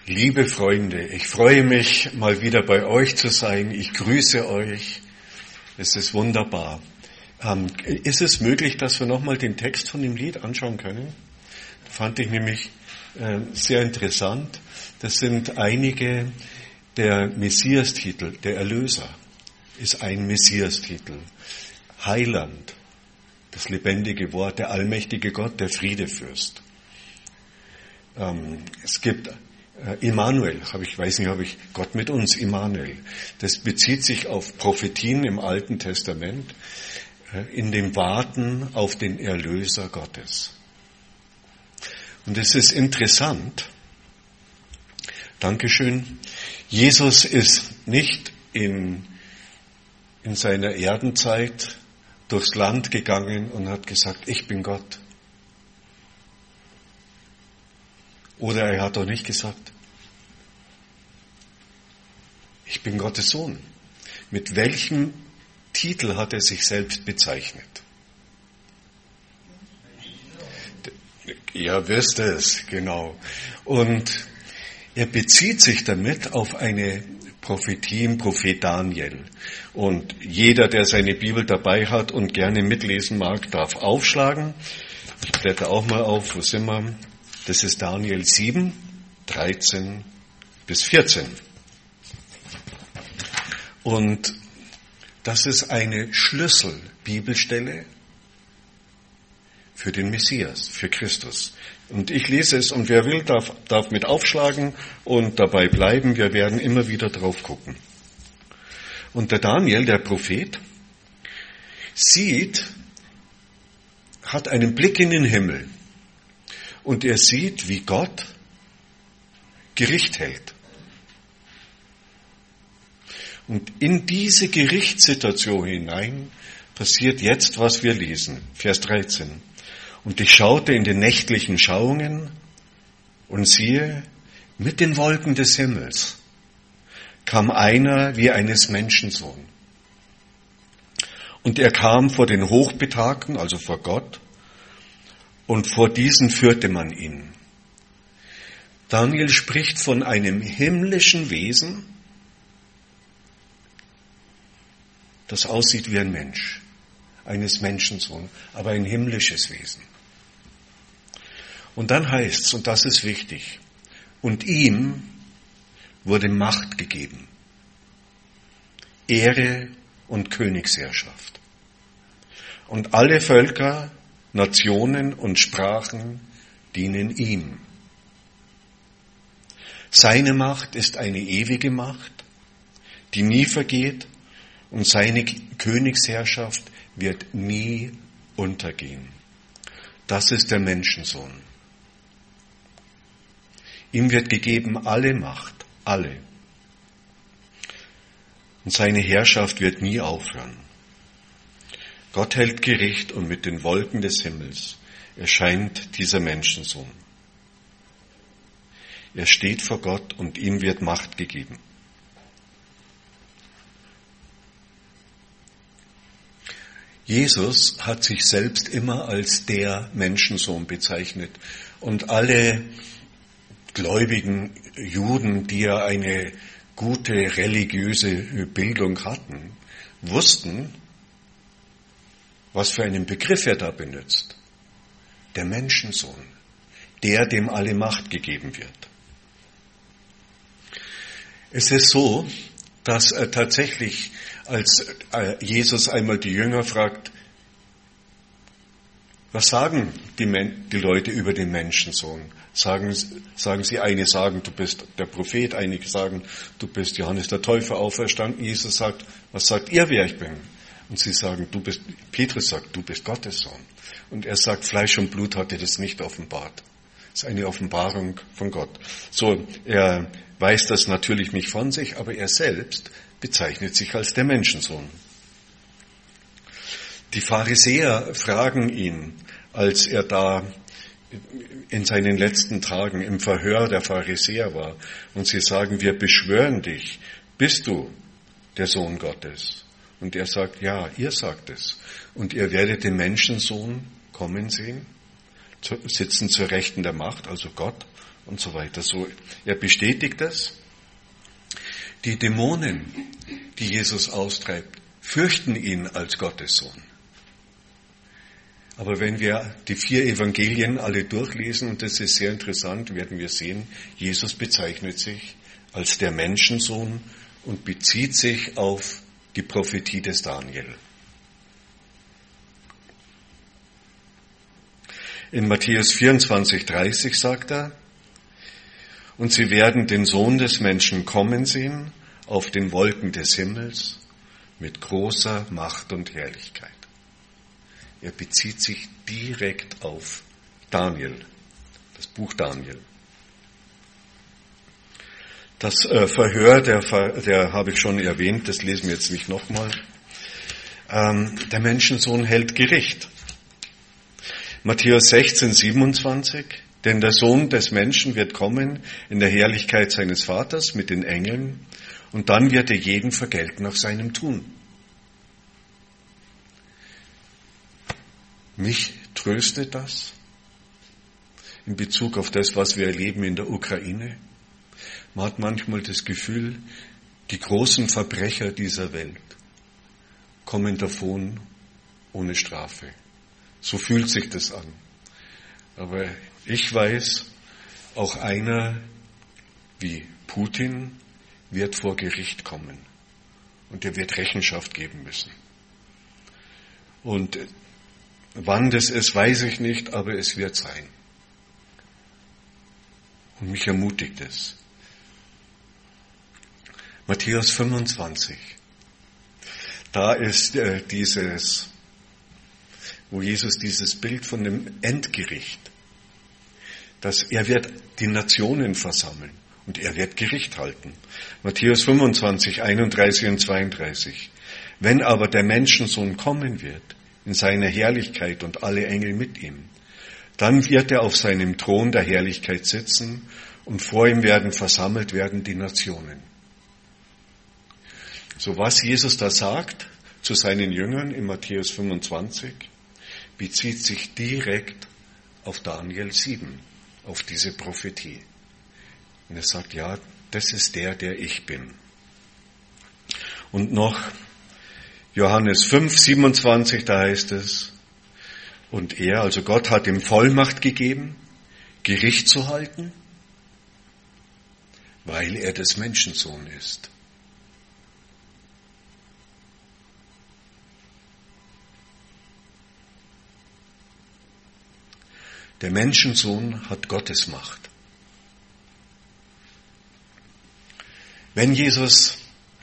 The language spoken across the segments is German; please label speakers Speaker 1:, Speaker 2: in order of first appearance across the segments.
Speaker 1: Liebe Freunde, ich freue mich, mal wieder bei euch zu sein. Ich grüße euch. Es ist wunderbar. Ist es möglich, dass wir nochmal den Text von dem Lied anschauen können? Das fand ich nämlich sehr interessant. Das sind einige der Messias-Titel. Der Erlöser ist ein Messias-Titel. Heiland, das lebendige Wort, der allmächtige Gott, der Friedefürst. Es gibt Immanuel, weiß nicht, habe ich Gott mit uns, Immanuel. Das bezieht sich auf Prophetien im Alten Testament, in dem Warten auf den Erlöser Gottes. Und es ist interessant, Dankeschön, Jesus ist nicht in seiner Erdenzeit durchs Land gegangen und hat gesagt, ich bin Gott. Oder er hat auch nicht gesagt, ich bin Gottes Sohn. Mit welchem Titel hat er sich selbst bezeichnet? Ja, wisst ihr es, genau. Und er bezieht sich damit auf eine Prophetie im Prophet Daniel. Und jeder, der seine Bibel dabei hat und gerne mitlesen mag, darf aufschlagen. Ich blätter auch mal auf, wo sind wir? Das ist Daniel 7, 13 bis 14. Und das ist eine Schlüsselbibelstelle für den Messias, für Christus. Und ich lese es und wer will, darf mit aufschlagen und dabei bleiben. Wir werden immer wieder drauf gucken. Und der Daniel, der Prophet, hat einen Blick in den Himmel. Und er sieht, wie Gott Gericht hält. Und in diese Gerichtssituation hinein passiert jetzt, was wir lesen. Vers 13. Und ich schaute in den nächtlichen Schauungen und siehe, mit den Wolken des Himmels kam einer wie eines Menschensohn. Und er kam vor den Hochbetagten, also vor Gott, und vor diesen führte man ihn. Daniel spricht von einem himmlischen Wesen, das aussieht wie ein Mensch, eines Menschensohn, aber ein himmlisches Wesen. Und dann heißt's, und das ist wichtig, und ihm wurde Macht gegeben, Ehre und Königsherrschaft. Und alle Völker, Nationen und Sprachen dienen ihm. Seine Macht ist eine ewige Macht, die nie vergeht, und seine Königsherrschaft wird nie untergehen. Das ist der Menschensohn. Ihm wird gegeben alle Macht, alle. Und seine Herrschaft wird nie aufhören. Gott hält Gericht und mit den Wolken des Himmels erscheint dieser Menschensohn. Er steht vor Gott und ihm wird Macht gegeben. Jesus hat sich selbst immer als der Menschensohn bezeichnet und alle gläubigen Juden, die ja eine gute religiöse Bildung hatten, wussten, was für einen Begriff er da benutzt. Der Menschensohn, der dem alle Macht gegeben wird. Es ist so, dass tatsächlich, als Jesus einmal die Jünger fragt, was sagen die Leute über den Menschensohn? Sagen sie, einige sagen, du bist der Prophet, einige sagen, du bist Johannes der Täufer auferstanden. Jesus sagt, was sagt ihr, wer ich bin? Und sie sagen, Petrus sagt, du bist Gottes Sohn. Und er sagt, Fleisch und Blut hat dir das nicht offenbart. Das ist eine Offenbarung von Gott. So, er weiß das natürlich nicht von sich, aber er selbst bezeichnet sich als der Menschensohn. Die Pharisäer fragen ihn, als er da in seinen letzten Tagen im Verhör der Pharisäer war, und sie sagen, wir beschwören dich, bist du der Sohn Gottes? Und er sagt, ja, ihr sagt es. Und ihr werdet den Menschensohn kommen sehen, sitzen zur Rechten der Macht, also Gott, und so weiter. So, er bestätigt das. Die Dämonen, die Jesus austreibt, fürchten ihn als Gottes Sohn. Aber wenn wir die 4 Evangelien alle durchlesen, und das ist sehr interessant, werden wir sehen, Jesus bezeichnet sich als der Menschensohn und bezieht sich auf die Prophetie des Daniel. In Matthäus 24,30 sagt er, und sie werden den Sohn des Menschen kommen sehen auf den Wolken des Himmels mit großer Macht und Herrlichkeit. Er bezieht sich direkt auf Daniel, das Buch Daniel. Das Verhör, der habe ich schon erwähnt, das lesen wir jetzt nicht nochmal. Der Menschensohn hält Gericht. Matthäus 16,27, denn der Sohn des Menschen wird kommen in der Herrlichkeit seines Vaters mit den Engeln und dann wird er jeden vergelten nach seinem Tun. Mich tröstet das in Bezug auf das, was wir erleben in der Ukraine. Man hat manchmal das Gefühl, die großen Verbrecher dieser Welt kommen davon ohne Strafe. So fühlt sich das an. Aber ich weiß, auch einer wie Putin wird vor Gericht kommen und er wird Rechenschaft geben müssen. Und wann das ist, weiß ich nicht, aber es wird sein. Und mich ermutigt es. Matthäus 25. Da ist wo Jesus dieses Bild von dem Endgericht, dass er wird die Nationen versammeln und er wird Gericht halten. Matthäus 25, 31 und 32. Wenn aber der Menschensohn kommen wird, in seiner Herrlichkeit und alle Engel mit ihm, dann wird er auf seinem Thron der Herrlichkeit sitzen und vor ihm werden versammelt werden die Nationen. So was Jesus da sagt zu seinen Jüngern in Matthäus 25, bezieht sich direkt auf Daniel 7, auf diese Prophetie. Und er sagt, ja, das ist der ich bin. Und noch Johannes 5, 27, da heißt es, und er, also Gott, hat ihm Vollmacht gegeben, Gericht zu halten, weil er des Menschensohn ist. Der Menschensohn hat Gottes Macht. Wenn Jesus,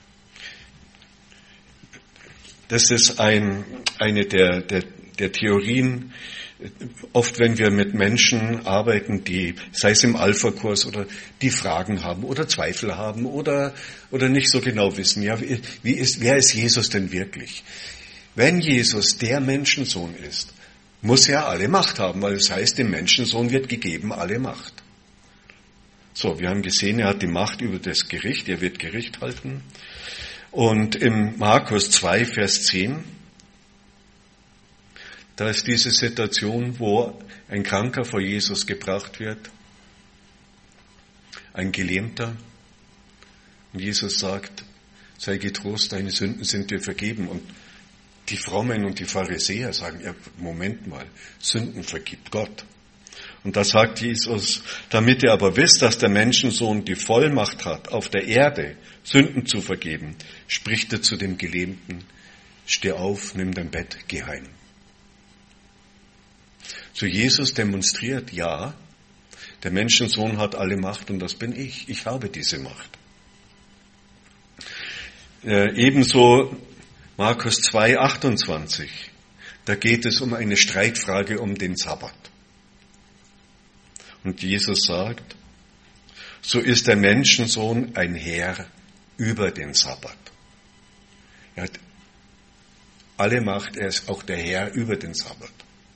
Speaker 1: das ist eine der Theorien, oft wenn wir mit Menschen arbeiten, die, sei es im Alpha-Kurs oder die Fragen haben oder Zweifel haben oder nicht so genau wissen, ja, wer ist Jesus denn wirklich? Wenn Jesus der Menschensohn ist, muss er alle Macht haben, weil es heißt, dem Menschensohn wird gegeben alle Macht. So, wir haben gesehen, er hat die Macht über das Gericht, er wird Gericht halten. Und im Markus 2, Vers 10, da ist diese Situation, wo ein Kranker vor Jesus gebracht wird, ein Gelähmter, und Jesus sagt, sei getrost, deine Sünden sind dir vergeben. Und die Frommen und die Pharisäer sagen, ja, Moment mal, Sünden vergibt Gott. Und da sagt Jesus, damit ihr aber wisst, dass der Menschensohn die Vollmacht hat, auf der Erde Sünden zu vergeben, spricht er zu dem Gelähmten, steh auf, nimm dein Bett, geh heim. So Jesus demonstriert, ja, der Menschensohn hat alle Macht und das bin ich. Ich habe diese Macht. Ebenso Markus 2, 28. Da geht es um eine Streitfrage um den Sabbat. Und Jesus sagt, so ist der Menschensohn ein Herr über den Sabbat. Er hat alle Macht, er ist auch der Herr über den Sabbat.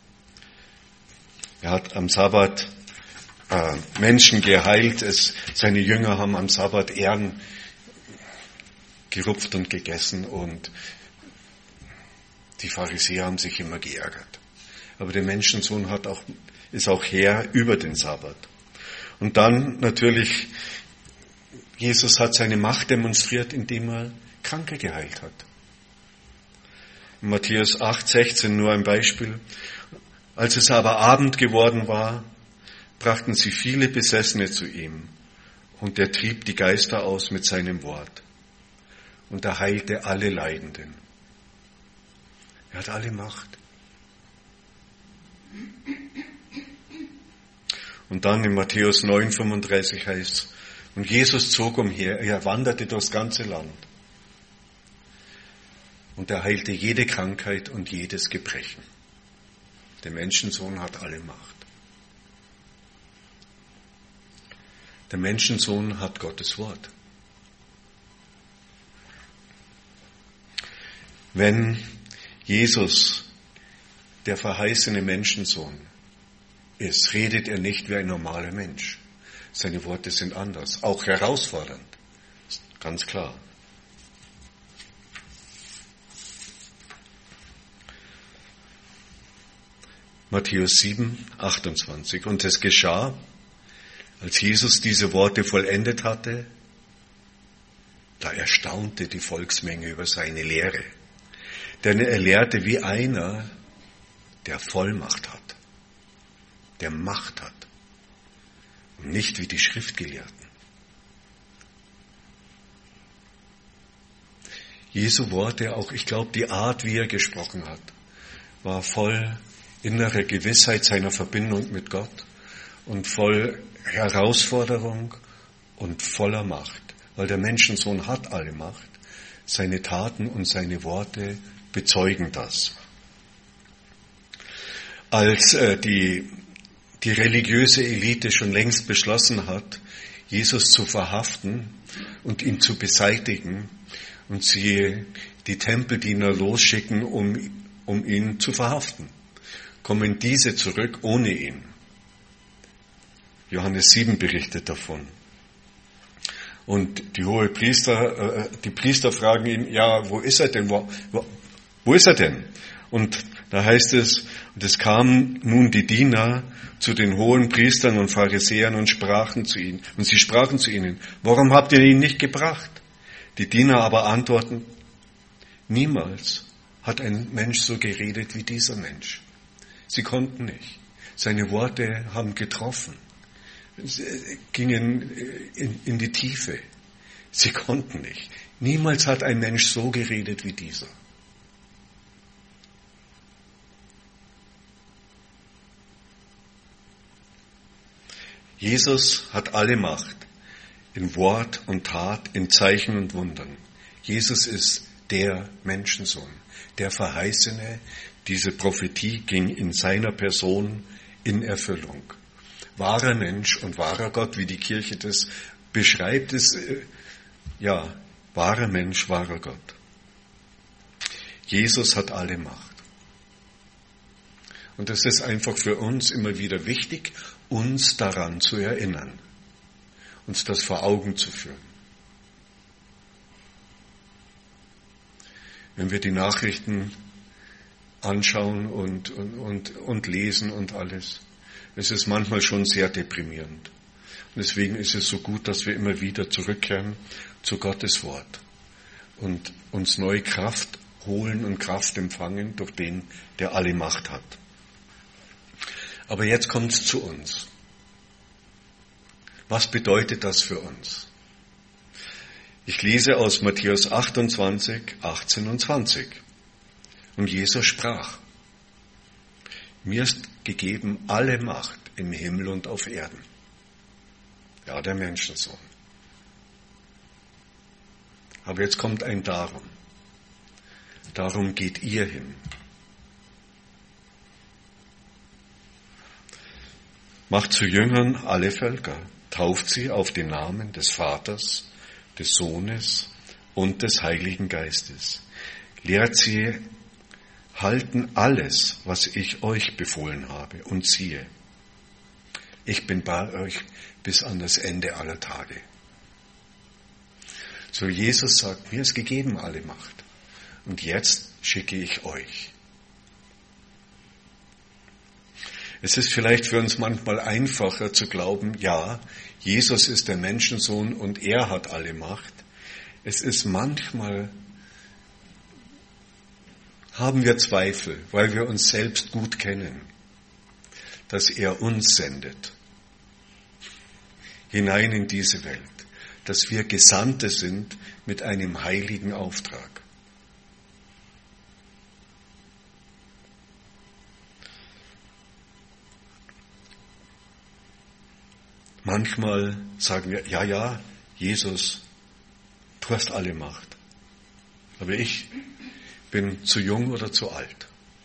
Speaker 1: Er hat am Sabbat Menschen geheilt, seine Jünger haben am Sabbat Ähren gerupft und gegessen und die Pharisäer haben sich immer geärgert. Aber der Menschensohn ist auch Herr über den Sabbat. Und dann natürlich, Jesus hat seine Macht demonstriert, indem er Kranke geheilt hat. In Matthäus 8,16 nur ein Beispiel. Als es aber Abend geworden war, brachten sie viele Besessene zu ihm, und er trieb die Geister aus mit seinem Wort. Und er heilte alle Leidenden. Er hat alle Macht. Und dann in Matthäus 9,35 heißt es, und Jesus zog umher, er wanderte durchs ganze Land. Und er heilte jede Krankheit und jedes Gebrechen. Der Menschensohn hat alle Macht. Der Menschensohn hat Gottes Wort. Wenn Jesus, der verheißene Menschensohn, ist, redet er nicht wie ein normaler Mensch. Seine Worte sind anders, auch herausfordernd. Ist ganz klar. Matthäus 7,28. Und es geschah, als Jesus diese Worte vollendet hatte, da erstaunte die Volksmenge über seine Lehre. Denn er lehrte wie einer, der Vollmacht hat, der Macht hat und nicht wie die Schriftgelehrten. Jesu Worte, auch ich glaube, die Art, wie er gesprochen hat, war voll innerer Gewissheit seiner Verbindung mit Gott und voll Herausforderung und voller Macht, weil der Menschensohn hat alle Macht. Seine Taten und seine Worte bezeugen das. Als die religiöse Elite schon längst beschlossen hat, Jesus zu verhaften und ihn zu beseitigen und sie die Tempeldiener losschicken, um ihn zu verhaften, kommen diese zurück ohne ihn. Johannes 7 berichtet davon. Und die Priester fragen ihn, ja, wo ist er denn? Wo ist er denn? Und da heißt es, und es kamen nun die Diener zu den hohen Priestern und Pharisäern und sprachen zu ihnen. Und sie sprachen zu ihnen, warum habt ihr ihn nicht gebracht? Die Diener aber antworten, niemals hat ein Mensch so geredet wie dieser Mensch. Sie konnten nicht. Seine Worte haben getroffen. Sie gingen in die Tiefe. Sie konnten nicht. Niemals hat ein Mensch so geredet wie dieser. Jesus hat alle Macht in Wort und Tat, in Zeichen und Wundern. Jesus ist der Menschensohn, der Verheißene. Diese Prophetie ging in seiner Person in Erfüllung. Wahrer Mensch und wahrer Gott, wie die Kirche das beschreibt, ist, wahrer Mensch, wahrer Gott. Jesus hat alle Macht. Und das ist einfach für uns immer wieder wichtig, uns daran zu erinnern, uns das vor Augen zu führen. Wenn wir die Nachrichten anschauen und lesen und alles, es ist manchmal schon sehr deprimierend. Und deswegen ist es so gut, dass wir immer wieder zurückkehren zu Gottes Wort und uns neue Kraft holen und Kraft empfangen durch den, der alle Macht hat. Aber jetzt kommt es zu uns. Was bedeutet das für uns? Ich lese aus Matthäus 28, 18 und 20. Und Jesus sprach, mir ist gegeben alle Macht im Himmel und auf Erden. Ja, der Menschensohn. Aber jetzt kommt ein Darum. Darum geht ihr hin. Macht zu Jüngern alle Völker, tauft sie auf den Namen des Vaters, des Sohnes und des Heiligen Geistes. Lehrt sie halten alles, was ich euch befohlen habe. Und siehe, ich bin bei euch bis an das Ende aller Tage. So Jesus sagt, mir ist gegeben alle Macht. Und jetzt schicke ich euch. Es ist vielleicht für uns manchmal einfacher zu glauben, ja, Jesus ist der Menschensohn und er hat alle Macht. Es ist manchmal, haben wir Zweifel, weil wir uns selbst gut kennen, dass er uns sendet hinein in diese Welt, dass wir Gesandte sind mit einem heiligen Auftrag. Manchmal sagen wir, ja, Jesus, du hast alle Macht. Aber ich bin zu jung oder zu alt,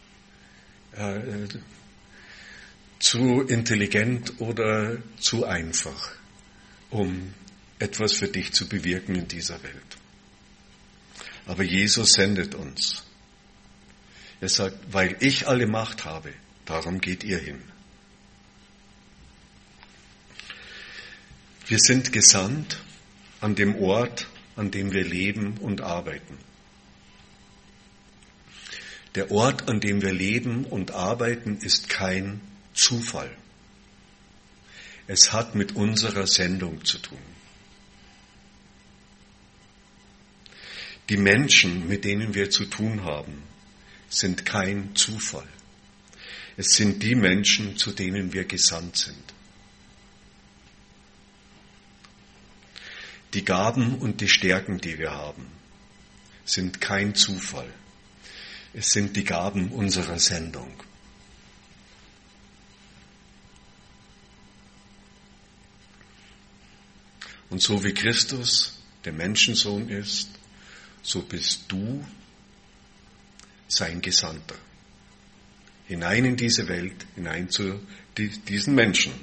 Speaker 1: zu intelligent oder zu einfach, um etwas für dich zu bewirken in dieser Welt. Aber Jesus sendet uns. Er sagt, weil ich alle Macht habe, darum geht ihr hin. Wir sind gesandt an dem Ort, an dem wir leben und arbeiten. Der Ort, an dem wir leben und arbeiten, ist kein Zufall. Es hat mit unserer Sendung zu tun. Die Menschen, mit denen wir zu tun haben, sind kein Zufall. Es sind die Menschen, zu denen wir gesandt sind. Die Gaben und die Stärken, die wir haben, sind kein Zufall. Es sind die Gaben unserer Sendung. Und so wie Christus der Menschensohn ist, so bist du sein Gesandter. Hinein in diese Welt, hinein zu diesen Menschen.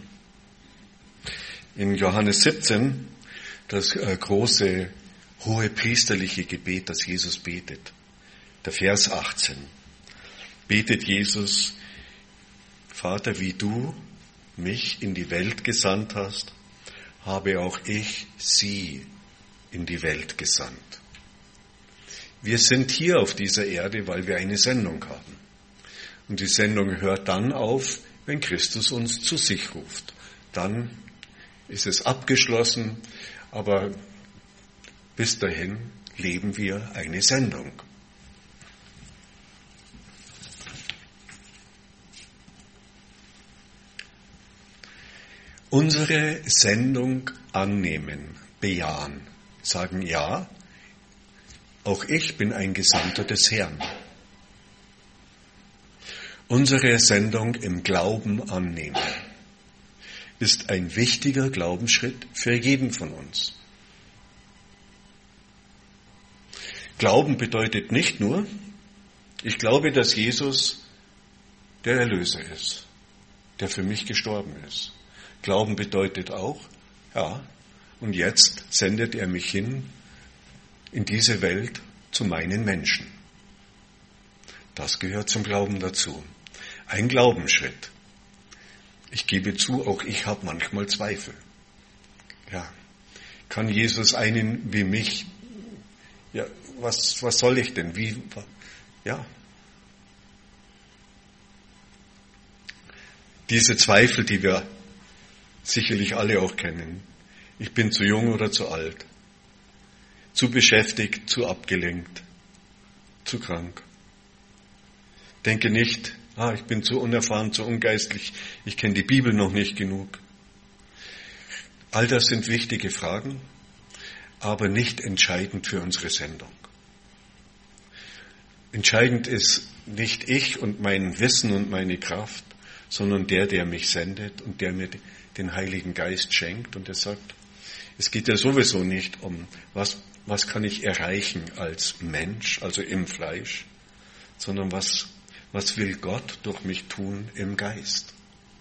Speaker 1: In Johannes 17, das große, hohe priesterliche Gebet, das Jesus betet, der Vers 18, betet Jesus, Vater, wie du mich in die Welt gesandt hast, habe auch ich sie in die Welt gesandt. Wir sind hier auf dieser Erde, weil wir eine Sendung haben. Und die Sendung hört dann auf, wenn Christus uns zu sich ruft. Dann ist es abgeschlossen, aber bis dahin leben wir eine Sendung. Unsere Sendung annehmen, bejahen, sagen ja, auch ich bin ein Gesandter des Herrn. Unsere Sendung im Glauben annehmen ist ein wichtiger Glaubensschritt für jeden von uns. Glauben bedeutet nicht nur, ich glaube, dass Jesus der Erlöser ist, der für mich gestorben ist. Glauben bedeutet auch, ja, und jetzt sendet er mich hin in diese Welt zu meinen Menschen. Das gehört zum Glauben dazu. Ein Glaubensschritt. Ich gebe zu, auch ich habe manchmal Zweifel. Ja, kann Jesus einen wie mich, ja, was soll ich denn? Ja. Diese Zweifel, die wir sicherlich alle auch kennen. Ich bin zu jung oder zu alt, zu beschäftigt, zu abgelenkt, zu krank. Denke nicht, ich bin zu unerfahren, zu ungeistlich, ich kenne die Bibel noch nicht genug. All das sind wichtige Fragen, aber nicht entscheidend für unsere Sendung. Entscheidend ist nicht ich und mein Wissen und meine Kraft, sondern der mich sendet und der mir den Heiligen Geist schenkt. Und er sagt, es geht ja sowieso nicht um, was kann ich erreichen als Mensch, also im Fleisch, sondern was will Gott durch mich tun im Geist.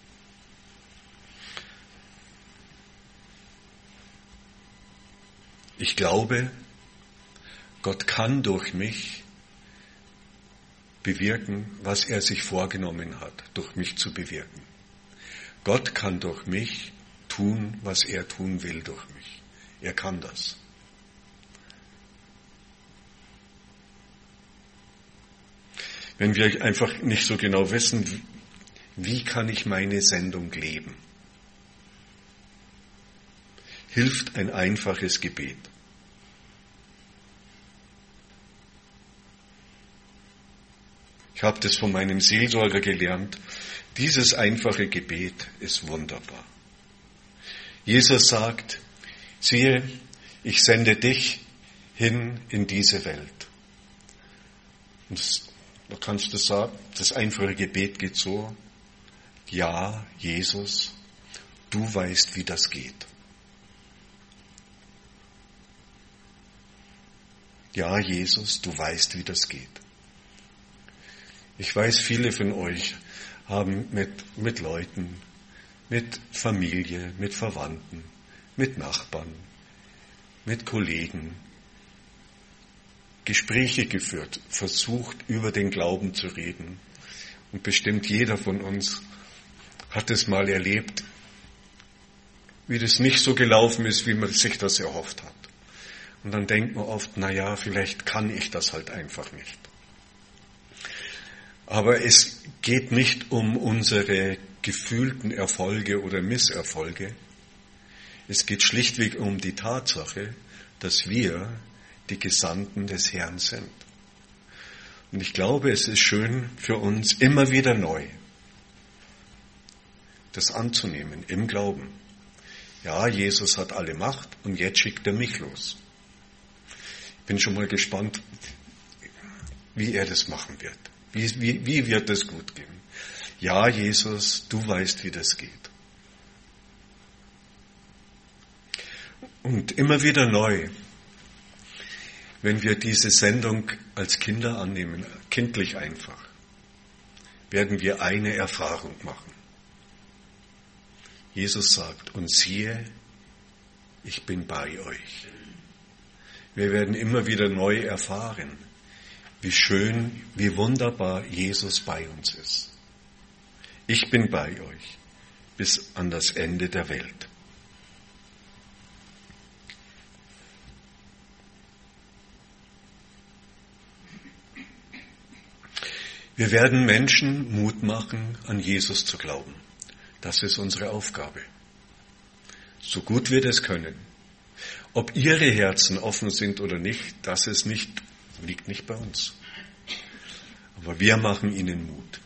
Speaker 1: Ich glaube, Gott kann durch mich bewirken, was er sich vorgenommen hat, durch mich zu bewirken. Gott kann durch mich tun, was er tun will durch mich. Er kann das. Wenn wir einfach nicht so genau wissen, Wie kann ich meine Sendung leben? Hilft ein einfaches Gebet. Ich habe das von meinem Seelsorger gelernt. Dieses einfache Gebet ist wunderbar. Jesus sagt, siehe, ich sende dich hin in diese Welt. Und da kannst du sagen, das einfache Gebet geht so, ja, Jesus, du weißt, wie das geht. Ja, Jesus, du weißt, wie das geht. Ich weiß, viele von euch haben mit Leuten, mit Familie, mit Verwandten, mit Nachbarn, mit Kollegen Gespräche geführt, versucht, über den Glauben zu reden. Und bestimmt jeder von uns hat es mal erlebt, wie das nicht so gelaufen ist, wie man sich das erhofft hat. Und dann denkt man oft, vielleicht kann ich das halt einfach nicht. Aber es geht nicht um unsere gefühlten Erfolge oder Misserfolge. Es geht schlichtweg um die Tatsache, dass wir die Gesandten des Herrn sind. Und ich glaube, es ist schön für uns immer wieder neu, das anzunehmen im Glauben. Ja, Jesus hat alle Macht und jetzt schickt er mich los. Ich bin schon mal gespannt, wie er das machen wird. Wie wird das gut gehen? Ja, Jesus, du weißt, wie das geht. Und immer wieder neu, wenn wir diese Sendung als Kinder annehmen, kindlich einfach, werden wir eine Erfahrung machen. Jesus sagt, und siehe, ich bin bei euch. Wir werden immer wieder neu erfahren, wie schön, wie wunderbar Jesus bei uns ist. Ich bin bei euch bis an das Ende der Welt. Wir werden Menschen Mut machen, an Jesus zu glauben. Das ist unsere Aufgabe. So gut wir das können. Ob ihre Herzen offen sind oder nicht, liegt nicht bei uns. Aber wir machen ihnen Mut.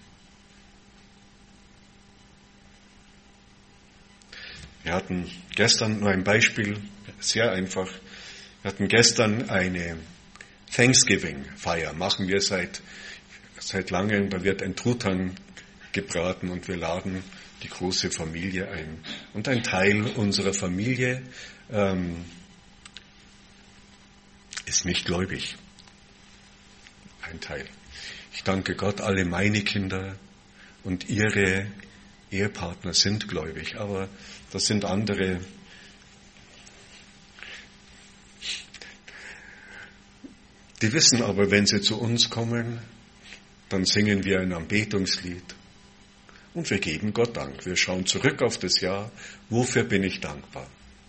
Speaker 1: Wir hatten gestern nur ein Beispiel, sehr einfach. Wir hatten gestern eine Thanksgiving-Feier, machen wir seit langem. Da wird ein Truthahn gebraten und wir laden die große Familie ein. Und ein Teil unserer Familie ist nicht gläubig. Ein Teil. Ich danke Gott, alle meine Kinder und ihre Ehepartner sind gläubig, aber das sind andere. Die wissen aber, wenn sie zu uns kommen, dann singen wir ein Anbetungslied und wir geben Gott Dank. Wir schauen zurück auf das Jahr, wofür bin ich dankbar.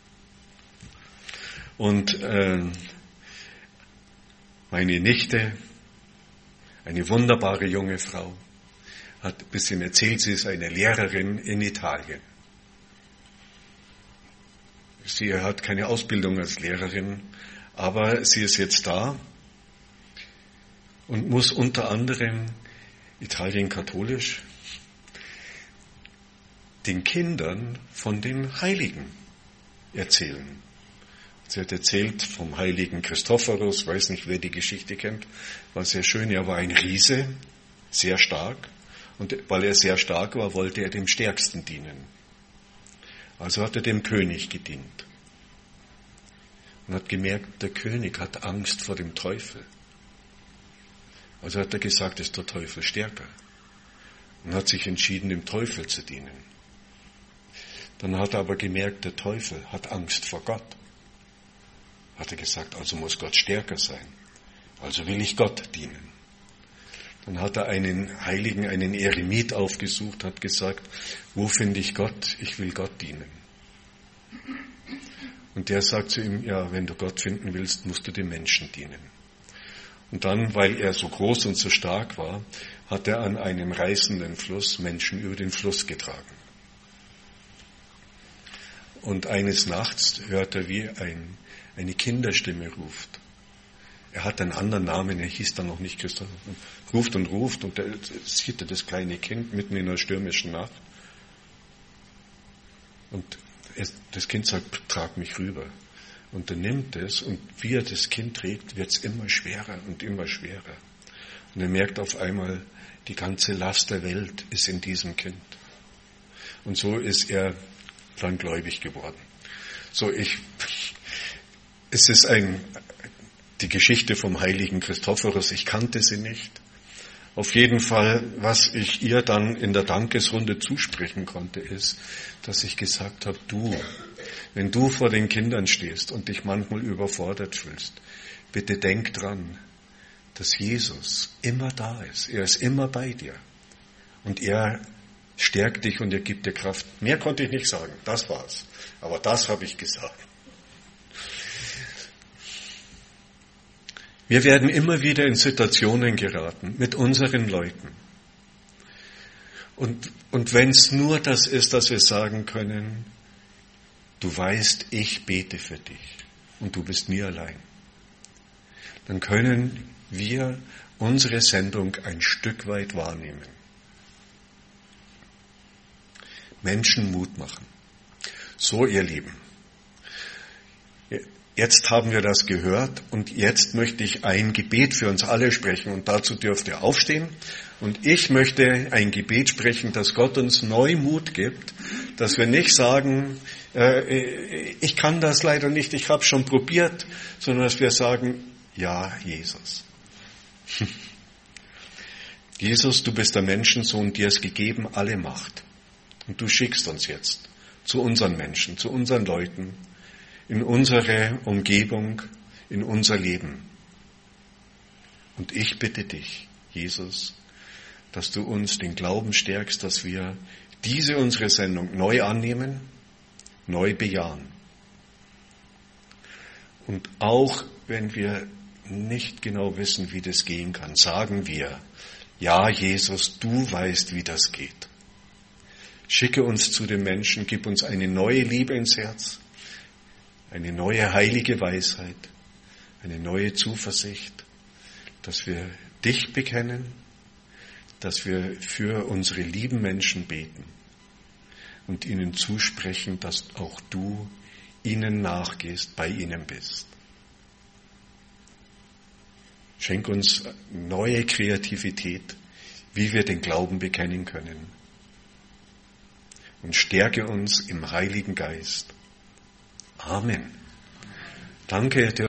Speaker 1: Und meine Nichte, eine wunderbare junge Frau, hat ein bisschen erzählt, sie ist eine Lehrerin in Italien. Sie hat keine Ausbildung als Lehrerin, aber sie ist jetzt da und muss unter anderem, Italien katholisch, den Kindern von den Heiligen erzählen. Sie hat erzählt vom heiligen Christophorus, weiß nicht, wer die Geschichte kennt, war sehr schön. Er war ein Riese, sehr stark. Und weil er sehr stark war, wollte er dem Stärksten dienen. Also hat er dem König gedient. Und hat gemerkt, der König hat Angst vor dem Teufel. Also hat er gesagt, ist der Teufel stärker. Und hat sich entschieden, dem Teufel zu dienen. Dann hat er aber gemerkt, der Teufel hat Angst vor Gott. Hat er gesagt, also muss Gott stärker sein. Also will ich Gott dienen. Dann hat er einen Heiligen, einen Eremit aufgesucht, hat gesagt, wo finde ich Gott? Ich will Gott dienen. Und der sagt zu ihm, ja, wenn du Gott finden willst, musst du den Menschen dienen. Und dann, weil er so groß und so stark war, hat er an einem reißenden Fluss Menschen über den Fluss getragen. Und eines Nachts hört er, wie eine Kinderstimme ruft. Er hat einen anderen Namen, er hieß dann noch nicht Christoph. Ruft und da sieht er das kleine Kind mitten in einer stürmischen Nacht. Und das Kind sagt, trag mich rüber. Und er nimmt es und wie er das Kind trägt, wird es immer schwerer und immer schwerer. Und er merkt auf einmal, die ganze Last der Welt ist in diesem Kind. Und so ist er dann gläubig geworden. Es ist die Geschichte vom heiligen Christophorus, ich kannte sie nicht. Auf jeden Fall, was ich ihr dann in der Dankesrunde zusprechen konnte, ist, dass ich gesagt habe, wenn du vor den Kindern stehst und dich manchmal überfordert fühlst, bitte denk dran, dass Jesus immer da ist. Er ist immer bei dir. Und er stärkt dich und er gibt dir Kraft. Mehr konnte ich nicht sagen, das war's. Aber das habe ich gesagt. Wir werden immer wieder in Situationen geraten mit unseren Leuten. Und wenn es nur das ist, dass wir sagen können, du weißt, ich bete für dich und du bist nie allein, dann können wir unsere Sendung ein Stück weit wahrnehmen. Menschen Mut machen. So, ihr Lieben. Jetzt haben wir das gehört und jetzt möchte ich ein Gebet für uns alle sprechen und dazu dürft ihr aufstehen. Und ich möchte ein Gebet sprechen, dass Gott uns neu Mut gibt, dass wir nicht sagen, ich kann das leider nicht, ich habe schon probiert, sondern dass wir sagen, ja, Jesus. Jesus, du bist der Menschensohn, dir ist gegeben alle Macht. Und du schickst uns jetzt zu unseren Menschen, zu unseren Leuten, in unsere Umgebung, in unser Leben. Und ich bitte dich, Jesus, dass du uns den Glauben stärkst, dass wir diese unsere Sendung neu annehmen, neu bejahen. Und auch wenn wir nicht genau wissen, wie das gehen kann, sagen wir, ja, Jesus, du weißt, wie das geht. Schicke uns zu den Menschen, gib uns eine neue Liebe ins Herz, eine neue heilige Weisheit, eine neue Zuversicht, dass wir dich bekennen, dass wir für unsere lieben Menschen beten und ihnen zusprechen, dass auch du ihnen nachgehst, bei ihnen bist. Schenk uns neue Kreativität, wie wir den Glauben bekennen können. Und stärke uns im Heiligen Geist. Amen. Danke.